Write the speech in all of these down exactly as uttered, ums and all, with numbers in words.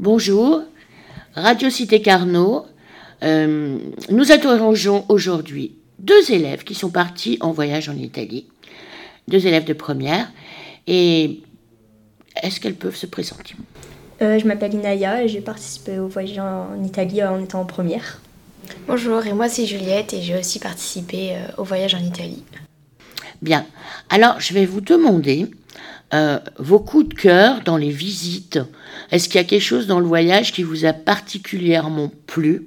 Bonjour, Radio Cité Carnot. Euh, nous interrogeons aujourd'hui deux élèves qui sont partis en voyage en Italie, deux élèves de première. Et est-ce qu'elles peuvent se présenter ? euh, Je m'appelle Inaya et j'ai participé au voyage en Italie en étant en première. Bonjour, et moi c'est Juliette et j'ai aussi participé euh, au voyage en Italie. Bien, alors je vais vous demander euh, vos coups de cœur dans les visites. Est-ce qu'il y a quelque chose dans le voyage qui vous a particulièrement plu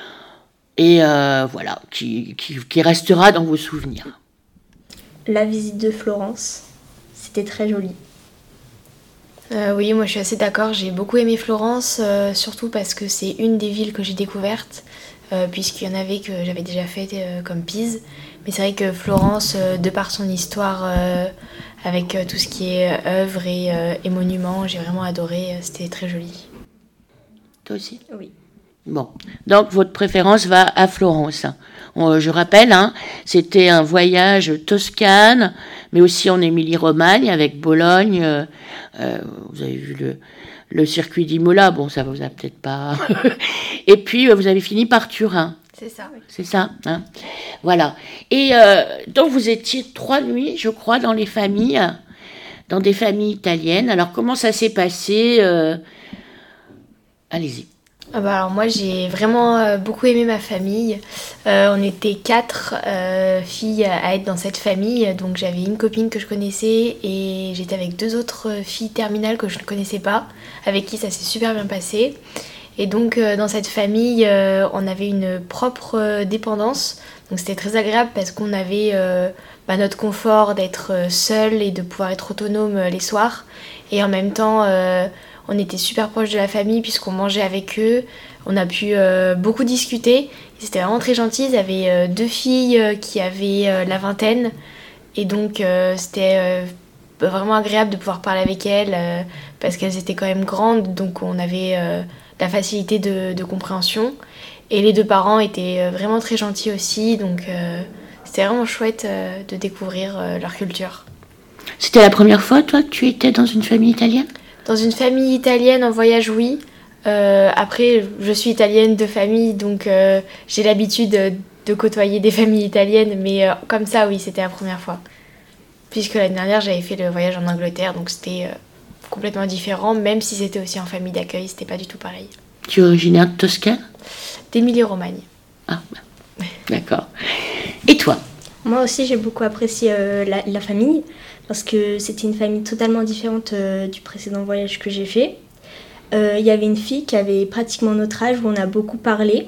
et euh, voilà, qui, qui, qui restera dans vos souvenirs ? La visite de Florence, c'était très joli. Euh, oui, moi je suis assez d'accord, j'ai beaucoup aimé Florence, euh, surtout parce que c'est une des villes que j'ai découvertes, euh, puisqu'il y en avait que j'avais déjà fait euh, comme Pise. Mais c'est vrai que Florence, euh, de par son histoire, euh, avec euh, tout ce qui est œuvres et, euh, et monuments, j'ai vraiment adoré, euh, c'était très joli. Toi aussi ? Oui. Bon, donc votre préférence va à Florence. On, je rappelle, hein, c'était un voyage Toscane, mais aussi en Émilie-Romagne avec Bologne. Euh, euh, vous avez vu le, le circuit d'Imola, bon, ça vous a peut-être pas. Et puis, euh, vous avez fini par Turin. C'est ça, oui. C'est ça, hein. Voilà. Et euh, donc, vous étiez trois nuits, je crois, dans les familles, dans des familles italiennes. Alors, comment ça s'est passé euh... Allez-y. Ah bah alors moi j'ai vraiment euh, beaucoup aimé ma famille. Euh, on était quatre euh, filles à être dans cette famille, donc j'avais une copine que je connaissais et j'étais avec deux autres filles terminales que je ne connaissais pas, avec qui ça s'est super bien passé. Et donc euh, dans cette famille euh, on avait une propre euh, dépendance, donc c'était très agréable parce qu'on avait euh, bah, notre confort d'être seul et de pouvoir être autonome euh, les soirs, et en même temps euh, on était super proches de la famille puisqu'on mangeait avec eux. On a pu euh, beaucoup discuter. C'était vraiment très gentil. Ils avaient euh, deux filles euh, qui avaient euh, la vingtaine. Et donc euh, c'était euh, vraiment agréable de pouvoir parler avec elles euh, parce qu'elles étaient quand même grandes. Donc on avait euh, la facilité de, de compréhension. Et les deux parents étaient euh, vraiment très gentils aussi. Donc euh, c'était vraiment chouette euh, de découvrir euh, leur culture. C'était la première fois, toi, que tu étais dans une famille italienne ? Dans une famille italienne en voyage, oui. Euh, après, je suis italienne de famille, donc euh, j'ai l'habitude de, de côtoyer des familles italiennes, mais euh, comme ça, oui, c'était la première fois. Puisque l'année dernière, j'avais fait le voyage en Angleterre, donc c'était euh, complètement différent, même si c'était aussi en famille d'accueil, c'était pas du tout pareil. Tu es originaire de Toscane ? D'Émilie-Romagne. Ah, d'accord. Et toi ? Moi aussi, j'ai beaucoup apprécié euh, la, la famille parce que c'était une famille totalement différente euh, du précédent voyage que j'ai fait. Il euh, y avait une fille qui avait pratiquement notre âge où on a beaucoup parlé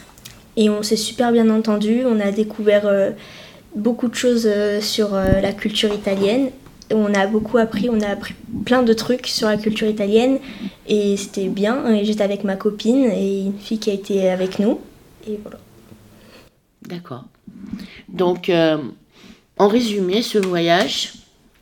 et on s'est super bien entendu. On a découvert euh, beaucoup de choses euh, sur euh, la culture italienne. Et on a beaucoup appris, on a appris plein de trucs sur la culture italienne et c'était bien. Et j'étais avec ma copine et une fille qui a été avec nous et voilà. D'accord. Donc, euh, en résumé, ce voyage...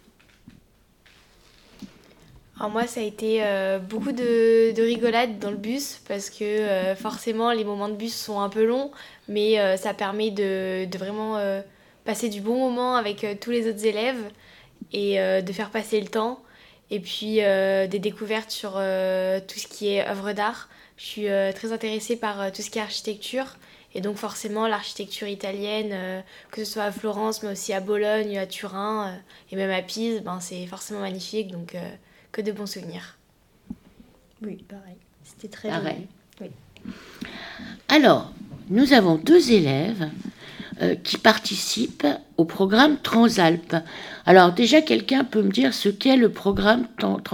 Alors moi, ça a été euh, beaucoup de, de rigolades dans le bus parce que euh, forcément, les moments de bus sont un peu longs, mais euh, ça permet de, de vraiment euh, passer du bon moment avec euh, tous les autres élèves et euh, de faire passer le temps. Et puis euh, des découvertes sur euh, tout ce qui est œuvre d'art. Je suis euh, très intéressée par euh, tout ce qui est architecture. Et donc forcément, l'architecture italienne, euh, que ce soit à Florence, mais aussi à Bologne, à Turin, euh, et même à Pise, ben, c'est forcément magnifique. Donc... Euh, que de bons souvenirs. Oui, pareil. C'était très pareil. Oui. Alors, nous avons deux élèves euh, qui participent au programme Transalpes. Alors, déjà, quelqu'un peut me dire ce qu'est le programme Transalpes ?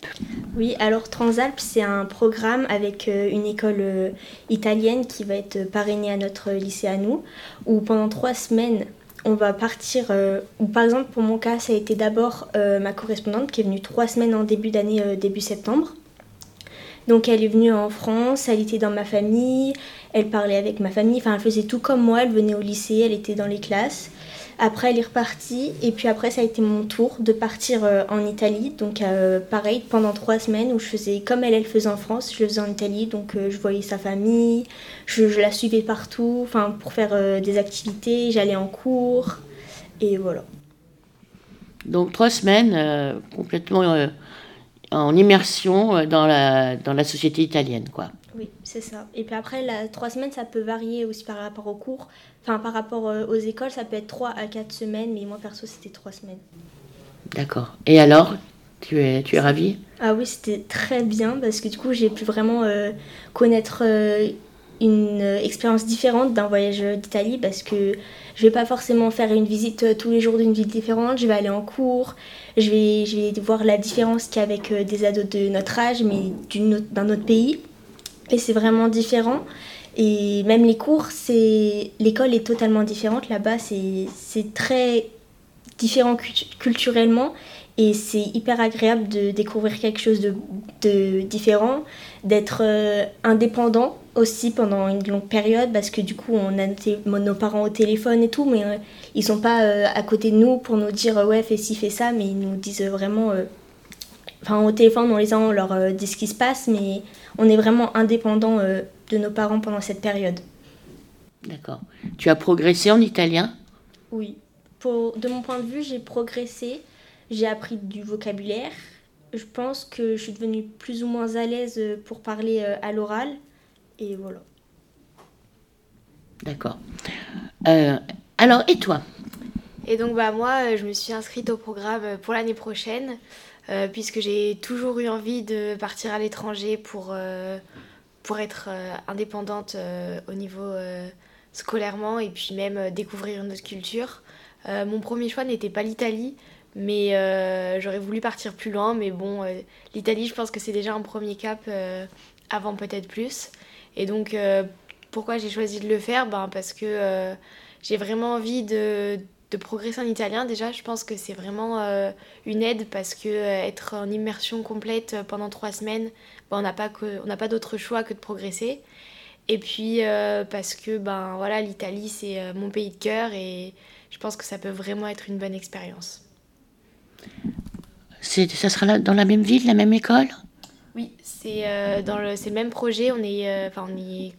Oui, alors Transalpes, c'est un programme avec euh, une école euh, italienne qui va être parrainée à notre lycée à nous, où pendant trois semaines, on va partir, euh, ou par exemple pour mon cas ça a été d'abord euh, ma correspondante qui est venue trois semaines en début d'année, euh, début septembre. Donc elle est venue en France, elle était dans ma famille, elle parlait avec ma famille, enfin elle faisait tout comme moi, elle venait au lycée, elle était dans les classes. Après elle est repartie et puis après ça a été mon tour de partir euh, en Italie. Donc euh, pareil pendant trois semaines où je faisais comme elle, elle faisait en France, je le faisais en Italie. Donc euh, je voyais sa famille, je, je la suivais partout, enfin pour faire euh, des activités, j'allais en cours et voilà. Donc trois semaines euh, complètement euh, en immersion dans la, dans la société italienne, quoi. Oui, c'est ça. Et puis après, la trois semaines, ça peut varier aussi par rapport aux cours. Enfin, par rapport aux écoles, ça peut être trois à quatre semaines, mais moi, perso, c'était trois semaines. D'accord. Et alors, tu es, tu es ravie ? Ah oui, c'était très bien, parce que du coup, j'ai pu vraiment euh, connaître euh, une euh, expérience différente d'un voyage d'Italie, parce que je vais pas forcément faire une visite euh, tous les jours d'une ville différente, je vais aller en cours, je vais, je vais voir la différence qu'il y a avec euh, des ados de notre âge, mais d'une autre- d'un autre pays. Et c'est vraiment différent. Et même les cours, c'est... l'école est totalement différente. Là-bas, c'est, c'est très différent cultu- culturellement. Et c'est hyper agréable de découvrir quelque chose de, de différent, d'être euh, indépendant aussi pendant une longue période, parce que du coup, on a t- nos parents au téléphone et tout, mais euh, ils sont pas euh, à côté de nous pour nous dire euh, ouais, fais ci, fais ça, mais ils nous disent vraiment... euh, Enfin, au téléphone, on les a, on leur euh, dit ce qui se passe, mais on est vraiment indépendant euh, de nos parents pendant cette période. D'accord. Tu as progressé en italien ? Oui. Pour, de mon point de vue, j'ai progressé. J'ai appris du vocabulaire. Je pense que je suis devenue plus ou moins à l'aise pour parler euh, à l'oral. Et voilà. D'accord. Euh, alors, et toi ? Et donc bah moi, euh, je me suis inscrite au programme pour l'année prochaine, euh, puisque j'ai toujours eu envie de partir à l'étranger pour, euh, pour être euh, indépendante euh, au niveau euh, scolairement et puis même euh, découvrir une autre culture. Euh, mon premier choix n'était pas l'Italie, mais euh, j'aurais voulu partir plus loin. Mais bon, euh, l'Italie, je pense que c'est déjà un premier cap euh, avant peut-être plus. Et donc, euh, pourquoi j'ai choisi de le faire ? Ben, parce que euh, j'ai vraiment envie de, de progresser en italien. Déjà, je pense que c'est vraiment euh, une aide parce que euh, être en immersion complète pendant trois semaines, ben, on n'a pas, que, on n'a pas d'autre choix que de progresser. Et puis euh, parce que ben, voilà, l'Italie, c'est euh, mon pays de cœur et je pense que ça peut vraiment être une bonne expérience. C'est, ça sera là, dans la même ville, la même école ? Oui, c'est, euh, dans le, c'est le même projet. On est, euh, enfin, on est,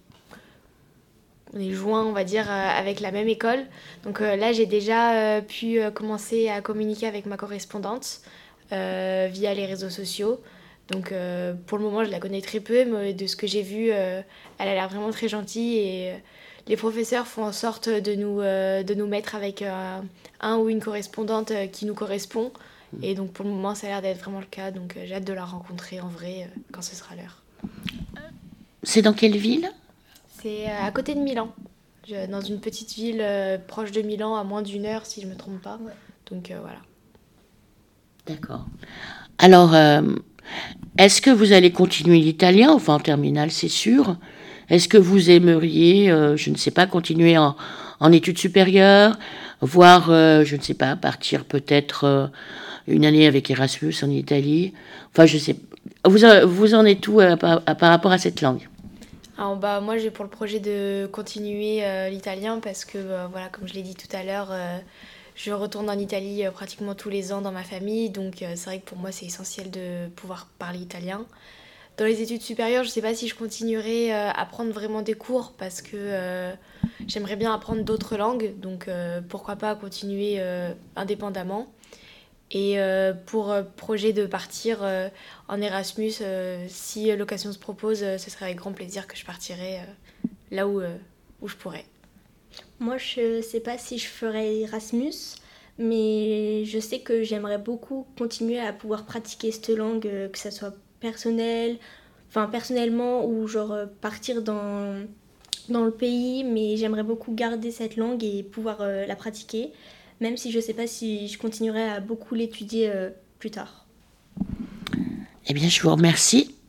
on est joint, on va dire, euh, avec la même école. Donc euh, là, j'ai déjà euh, pu euh, commencer à communiquer avec ma correspondante euh, via les réseaux sociaux. Donc euh, pour le moment, je la connais très peu, mais de ce que j'ai vu, euh, elle a l'air vraiment très gentille et euh, les professeurs font en sorte de nous, euh, de nous mettre avec euh, un ou une correspondante euh, qui nous correspond. Et donc pour le moment, ça a l'air d'être vraiment le cas. Donc euh, j'ai hâte de la rencontrer en vrai euh, quand ce sera l'heure. C'est dans quelle ville ? C'est euh, à côté de Milan, Je- dans une petite ville euh, proche de Milan, à moins d'une heure si je ne me trompe pas. Ouais. Donc euh, voilà. D'accord. Alors, euh, est-ce que vous allez continuer l'italien ? Enfin, en terminale, c'est sûr. Est-ce que vous aimeriez, euh, je ne sais pas, continuer en, en études supérieures, voire, euh, je ne sais pas, partir peut-être euh, une année avec Erasmus en Italie ? Enfin, je sais. Vous, en- vous en êtes où euh, par, à- par rapport à cette langue ? Alors, bah, moi, j'ai pour le projet de continuer euh, l'italien parce que, euh, voilà, comme je l'ai dit tout à l'heure, euh, je retourne en Italie euh, pratiquement tous les ans dans ma famille. Donc, euh, c'est vrai que pour moi, c'est essentiel de pouvoir parler italien. Dans les études supérieures, je ne sais pas si je continuerai euh, à prendre vraiment des cours parce que euh, j'aimerais bien apprendre d'autres langues. Donc, euh, pourquoi pas continuer euh, indépendamment. Et euh, pour euh, projet de partir euh, en Erasmus, euh, si euh, l'occasion se propose, euh, ce serait avec grand plaisir que je partirai euh, là où, euh, où je pourrais. Moi, je sais pas si je ferai Erasmus, mais je sais que j'aimerais beaucoup continuer à pouvoir pratiquer cette langue, euh, que ça soit personnel, enfin personnellement ou genre euh, partir dans, dans le pays, mais j'aimerais beaucoup garder cette langue et pouvoir euh, la pratiquer, même si je sais pas si je continuerai à beaucoup l'étudier euh, plus tard. Eh bien, je vous remercie.